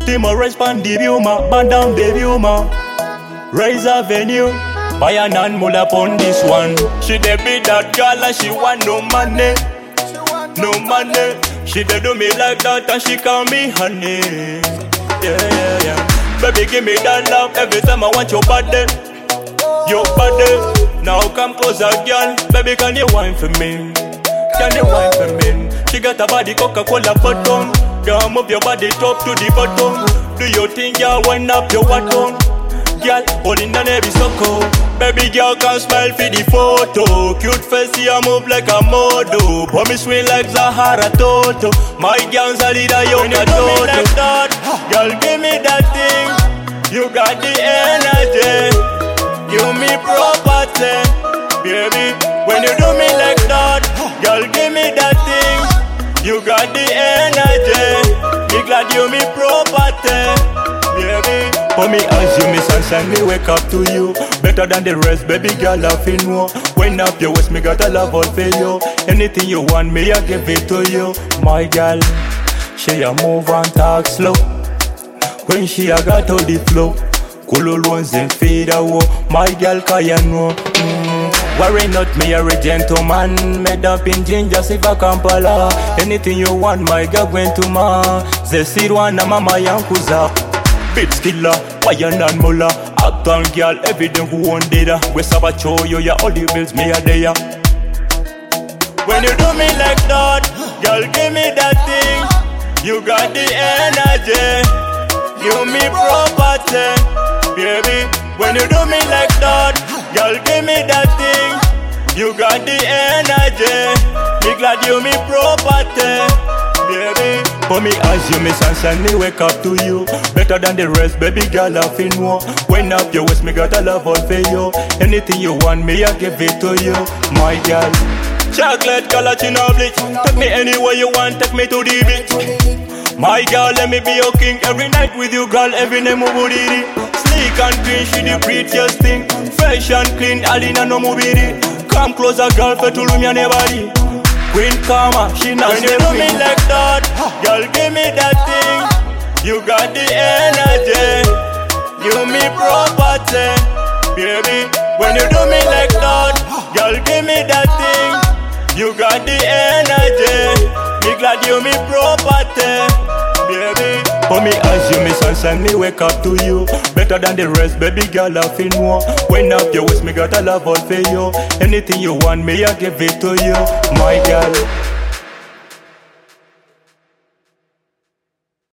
Timo respond the view ma, band down the view ma. Rise Avenue, buy an animal upon this one. She dey be that girl and she want no money, no money. She dey do me like that and she call me honey. Yeah, yeah, yeah. Baby give me that love every time I want your body, your body. Now come closer girl, baby can you wine for me? Can you wine for me? She got a body Coca-Cola bottom. Girl move your body top to the bottom. Do your thing girl, wind up your bottom. Girl, holding on every circle. Baby girl can smile for the photo. Cute face, you move like a model. Promise swing like Zahara Toto. My girl's a leader, you got Toto. Like that, girl give me that thing. You got the energy. You me property, baby. When you do me like that, girl give me that thing. You got the energy. Me glad you me property, baby. For me as you me sunshine, me wake up to you. Better than the rest, baby girl, I feel more. Wind up your waist, me got a love all for you. Anything you want me, I give it to you. My girl, she a move and talk slow. When she a got all the flow. Kululons and feed a wo. My girl, kaya no. Worry not, me a gentleman. Made up in ginger, siva Kampala. Anything you want, my girl, going to ma. Zesirwana mama yankuza. Bitch killer, wire and mulla. Acton girl, everything who want data. We sabacho yo, ya all the bills me a day. When you do me like that, girl give me that thing. You got the energy. You me property, baby. When you do me like that, girl give me that thing. You got the energy. Me glad you me property, baby. For me as you me sunshine, me wake up to you. Better than the rest, baby girl, I feel more. Wind up your waist, me got a love all for you. Anything you want me, I give it to you, my girl. Chocolate color chino bleach. Take me anywhere you want, take me to the beach. My girl, let me be your king. Every night with you, girl, every name mubudiri. Sleek and clean, she the prettiest thing. Fresh and clean, Alina no mubiri. Come closer, girl, for to me and everybody. Queen Karma, she not. When you do me like that, girl, give me that thing. You got the energy. You me property, baby. When you do me like that, girl, give me that thing. You got the energy. Me glad you me property, baby. For me as you me sunshine, me wake up to you. Better than the rest, baby girl, I feel more. Wind up your waist, me got a love all for you. Anything you want me, I give it to you, my girl.